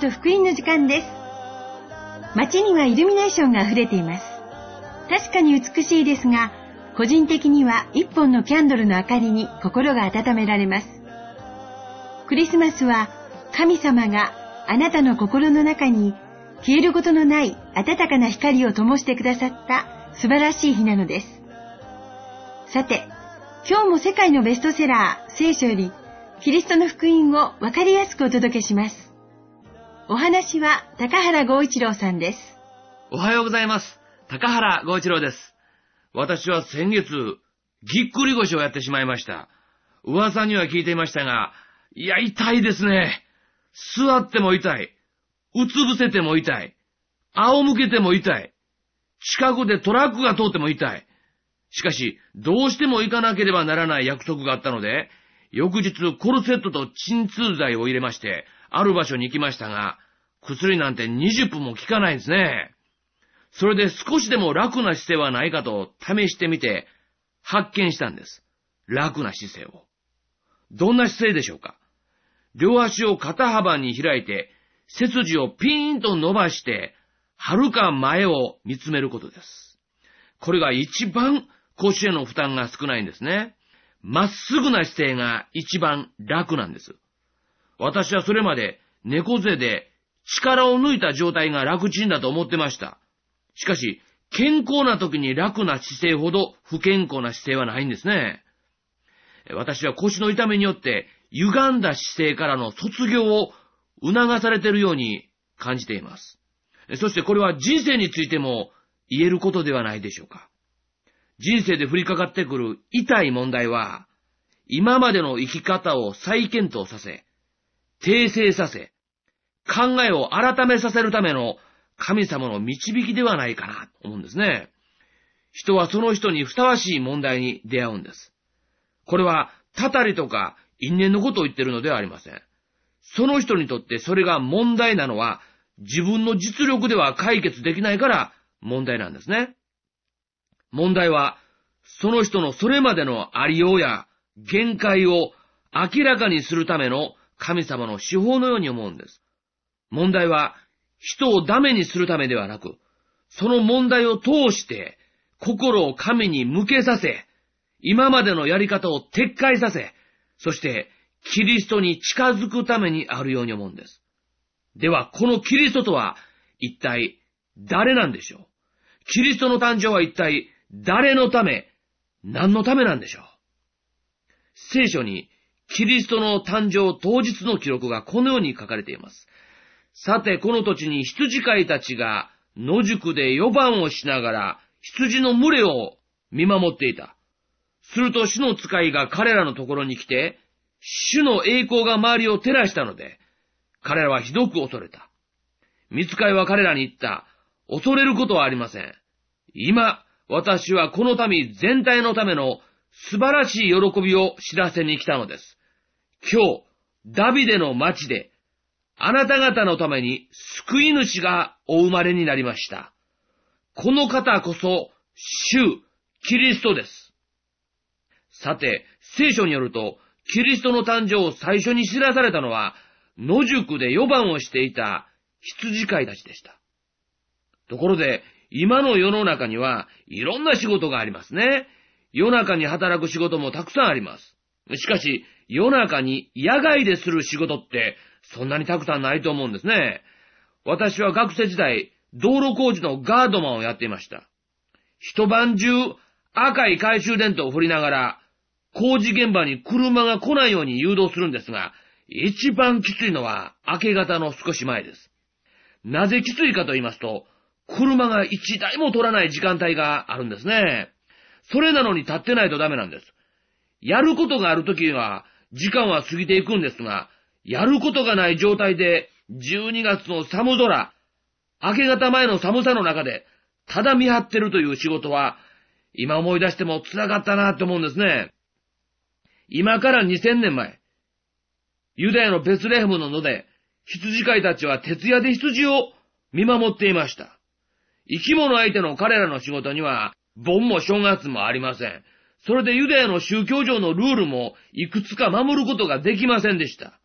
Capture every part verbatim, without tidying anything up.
と福音の時間です。街にはイルミネーションが溢れています。確かに美しいですが、個人的には一本のキャンドルの明かりに心が温められます。クリスマスは神様があなたの心の中に消えることのない温かな光を灯してくださった素晴らしい日なのです。さて、今日も世界のベストセラー聖書よりキリストの福音をわかりやすくお届けします。お話は高原剛一郎さんです。 おはようございます。高原剛一郎です。私は先月、ぎっくり腰をやってしまいました。噂には聞いていましたが、いや、痛いですね。座っても痛い。うつ伏せても痛い。仰向けても痛い。近くでトラックが通っても痛い。しかし、どうしても行かなければならない約束があったので、翌日コルセットと鎮痛剤を入れまして、ある場所に行きましたが、薬なんてにじゅっぷんも効かないんですね。それで少しでも楽な姿勢はないかと試してみて発見したんです。楽な姿勢を。どんな姿勢でしょうか？両足を肩幅に開いて背筋をピーンと伸ばして遥か前を見つめることです。これが一番腰への負担が少ないんですね。まっすぐな姿勢が一番楽なんです。私はそれまで猫背で力を抜いた状態が楽ちんだと思ってました。しかし、健康な時に楽な姿勢ほど不健康な姿勢はないんですね。私は腰の痛みによって歪んだ姿勢からの卒業を促されているように感じています。そしてこれは人生についても言えることではないでしょうか。人生で降りかかってくる痛い問題は、今までの生き方を再検討させ、訂正させ、考えを改めさせるための神様の導きではないかなと思うんですね。人はその人にふさわしい問題に出会うんです。これは、たたりとか因縁のことを言っているのではありません。その人にとってそれが問題なのは、自分の実力では解決できないから問題なんですね。問題は、その人のそれまでのありようや限界を明らかにするための神様の手法のように思うんです。問題は、人をダメにするためではなく、その問題を通して心を神に向けさせ、今までのやり方を撤回させ、そしてキリストに近づくためにあるように思うんです。では、このキリストとは一体誰なんでしょう？キリストの誕生は一体誰のため、何のためなんでしょう？聖書にキリストの誕生当日の記録がこのように書かれています。さて、この土地に羊飼いたちが野宿で夜番をしながら羊の群れを見守っていた。すると主の使いが彼らのところに来て、主の栄光が周りを照らしたので、彼らはひどく恐れた。御使いは彼らに言った。恐れることはありません。今、私はこの民全体のための素晴らしい喜びを知らせに来たのです。今日、ダビデの町で、あなた方のために救い主がお生まれになりました。この方こそ、主、キリストです。さて、聖書によると、キリストの誕生を最初に知らされたのは、野宿で夜番をしていた羊飼いたちでした。ところで、今の世の中にはいろんな仕事がありますね。夜中に働く仕事もたくさんあります。しかし、夜中に野外でする仕事って、そんなにたくさんないと思うんですね。私は学生時代、道路工事のガードマンをやっていました。一晩中赤い懐中電灯を振りながら、工事現場に車が来ないように誘導するんですが、一番きついのは明け方の少し前です。なぜきついかと言いますと、車が一台も通らない時間帯があるんですね。それなのに立ってないとダメなんです。やることがあるときは、時間は過ぎていくんですが、やることがない状態で、じゅうにがつの寒空、明け方前の寒さの中で、ただ見張ってるという仕事は、今思い出しても辛かったなって思うんですね。今からにせんねんまえ、ユダヤのベツレヘムの野で、羊飼いたちは徹夜で羊を見守っていました。生き物相手の彼らの仕事には、盆も正月もありません。それでユダヤの宗教上のルールもいくつか守ることができませんでした。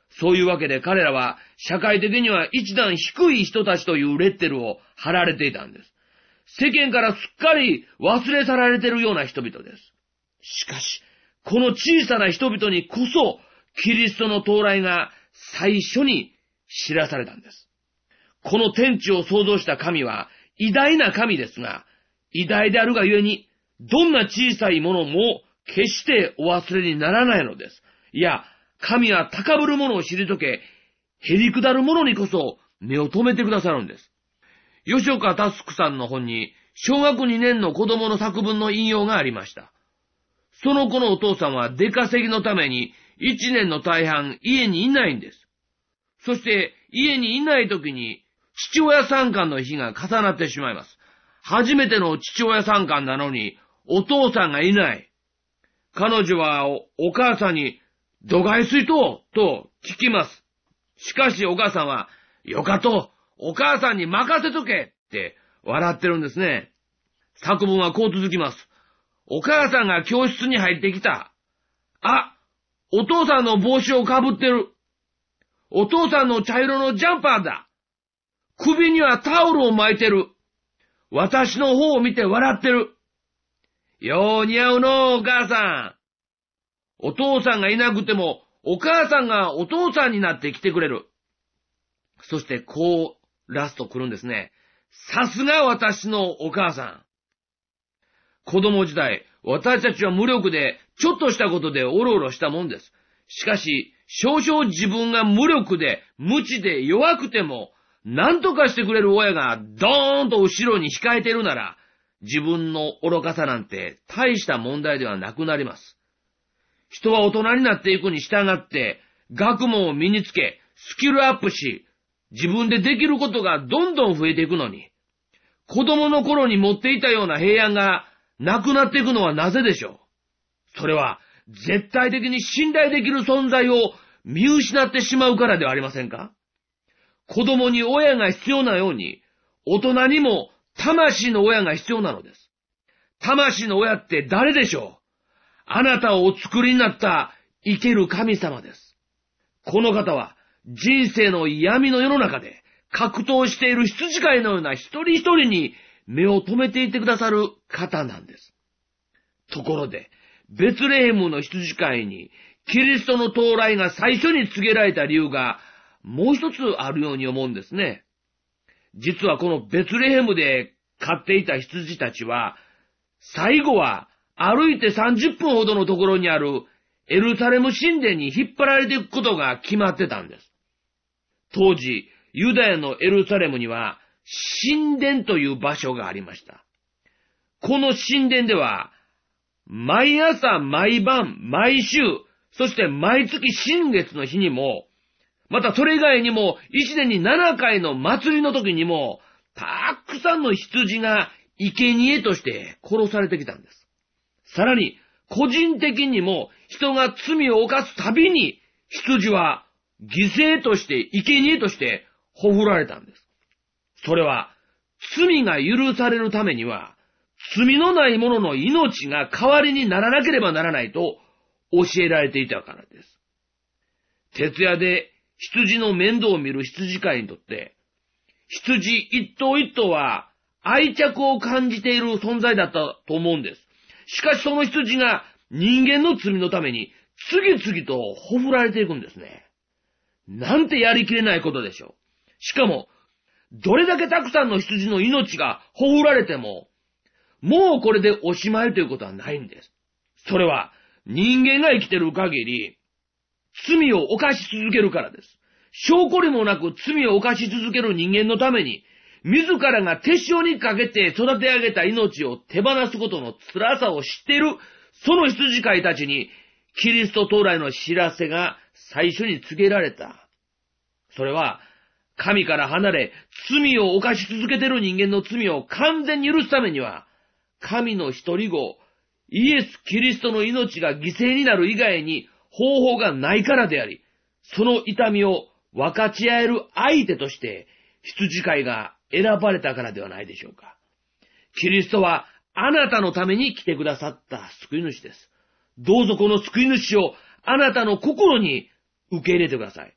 そういうわけで彼らは社会的には一段低い人たちというレッテルを貼られていたんです。世間からすっかり忘れ去られているような人々です。しかし、この小さな人々にこそ、キリストの到来が最初に知らされたんです。この天地を創造した神は偉大な神ですが、偉大であるがゆえに、どんな小さいものも決してお忘れにならないのです。いや、神は高ぶる者を退け、へりくだる者にこそ目を留めてくださるんです。吉岡佑さんの本に、小学にねんの子供の作文の引用がありました。その子のお父さんは出稼ぎのためにいちねんの大半家にいないんです。そして家にいない時に父親参観の日が重なってしまいます。初めての父親参観なのにお父さんがいない。彼女は お, お母さんに度外水とと聞きます。しかしお母さんはよかとお母さんに任せとけって笑ってるんですね。作文はこう続きます。お母さんが教室に入ってきた。あ、お父さんの帽子をかぶってる。お父さんの茶色のジャンパーだ。首にはタオルを巻いてる。私の方を見て笑ってる。よう似合うの、お母さん。お父さんがいなくても、お母さんがお父さんになって来てくれる。そしてこう、ラスト来るんですね。さすが私のお母さん。子供時代、私たちは無力で、ちょっとしたことでおろおろしたもんです。しかし、少々自分が無力で、無知で弱くても、何とかしてくれる親がドーンと後ろに控えているなら、自分の愚かさなんて大した問題ではなくなります。人は大人になっていくに従って、学問を身につけ、スキルアップし、自分でできることがどんどん増えていくのに、子供の頃に持っていたような平安がなくなっていくのはなぜでしょう。それは絶対的に信頼できる存在を見失ってしまうからではありませんか。子供に親が必要なように、大人にも魂の親が必要なのです。魂の親って誰でしょう。あなたをお作りになった生ける神様です。この方は人生の闇の世の中で格闘している羊飼いのような一人一人に目を留めていてくださる方なんです。ところで、ベツレヘムの羊飼いにキリストの到来が最初に告げられた理由がもう一つあるように思うんですね。実はこのベツレヘムで飼っていた羊たちは、最後は歩いてさんじゅっぷんほどのところにあるエルサレム神殿に引っ張られていくことが決まってたんです。当時、ユダヤのエルサレムには神殿という場所がありました。この神殿では、毎朝、毎晩、毎週、そして毎月新月の日にも、またそれ以外にも一年にななかいの祭りの時にも、たくさんの羊が生贄として殺されてきたんです。さらに、個人的にも人が罪を犯すたびに、羊は犠牲として、生贄としてほふられたんです。それは、罪が許されるためには、罪のない者の命が代わりにならなければならないと教えられていたからです。徹夜で羊の面倒を見る羊飼いにとって、羊一頭一頭は愛着を感じている存在だったと思うんです。しかしその羊が人間の罪のために次々とほふられていくんですね。なんてやりきれないことでしょう。しかも、どれだけたくさんの羊の命がほふられても、もうこれでおしまいということはないんです。それは人間が生きている限り、罪を犯し続けるからです。証拠りもなく罪を犯し続ける人間のために、自らが手塩にかけて育て上げた命を手放すことの辛さを知っている、その羊飼いたちに、キリスト到来の知らせが最初に告げられた。それは、神から離れ、罪を犯し続けている人間の罪を完全に許すためには、神の一人子、イエス・キリストの命が犠牲になる以外に方法がないからであり、その痛みを分かち合える相手として羊飼いが選ばれたからではないでしょうか。キリストはあなたのために来てくださった救い主です。どうぞこの救い主をあなたの心に受け入れてください。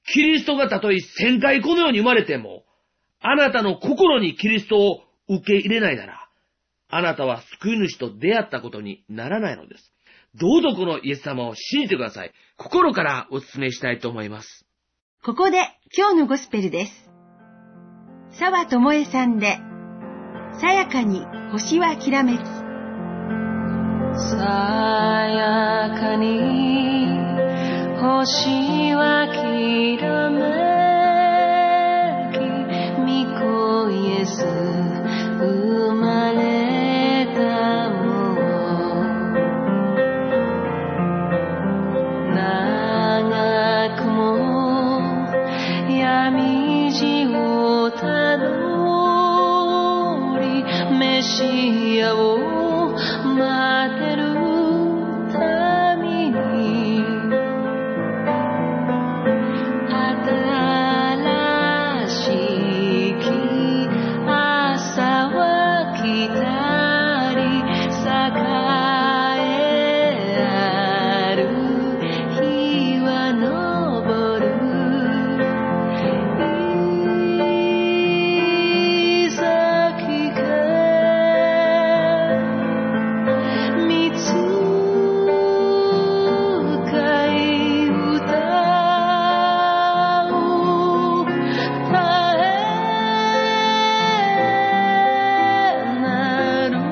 キリストがたとえ千回このように生まれても、あなたの心にキリストを受け入れないなら、あなたは救い主と出会ったことにならないのです。どうぞこのイエス様を信じてください。心からお勧めしたいと思います。 ここで今日のゴスペルです。澤智恵さんで、さやかに星はきらめき。 さやかに星はきらめき、御子イエス生まれたも長くも闇路をたどり、メシアを待てるために、新しき朝は来たり、栄えある日は昇る。いざ聞け見つかい歌う絶えなる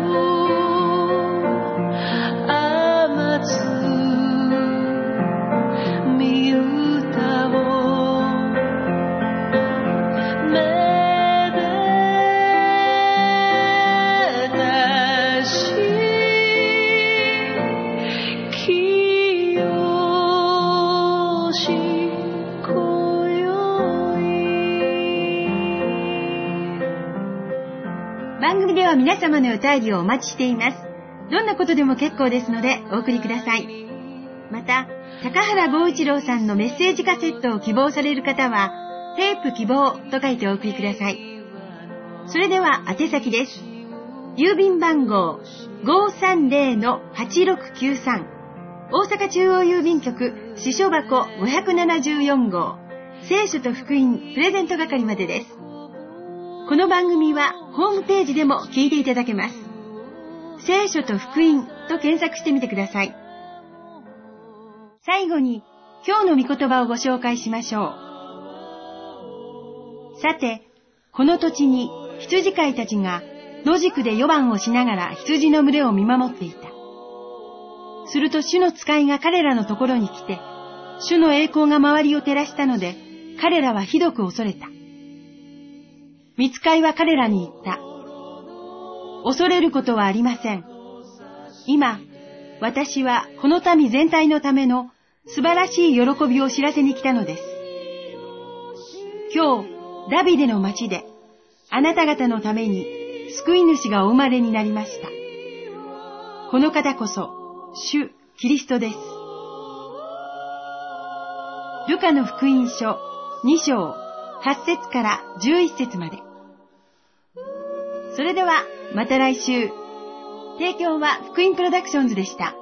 甘つみ歌をめでたし清し今宵。 番組では皆様のお便りをお待ちしています。どんなことでも結構ですのでお送りください。また、高原剛一郎さんのメッセージカセットを希望される方は、テープ希望と書いてお送りください。それでは宛先です。郵便番号 ごーさんぜろのはちろくきゅうさん、大阪中央郵便局支所箱ごひゃくななじゅうよん号、聖書と福音プレゼント係までです。この番組はホームページでも聞いていただけます。聖書と福音と検索してみてください。最後に今日の御言葉をご紹介しましょう。さて、この土地に羊飼いたちが野宿で夜番をしながら羊の群れを見守っていた。すると主の使いが彼らのところに来て、主の栄光が周りを照らしたので、彼らはひどく恐れた。御使いは彼らに言った。恐れることはありません。今、私はこの民全体のための素晴らしい喜びを知らせに来たのです。今日、ダビデの町で、あなた方のために救い主がお生まれになりました。この方こそ、主キリストです。ルカの福音書に章はち節からじゅういち節まで。それではまた来週。提供は福音プロダクションズでした。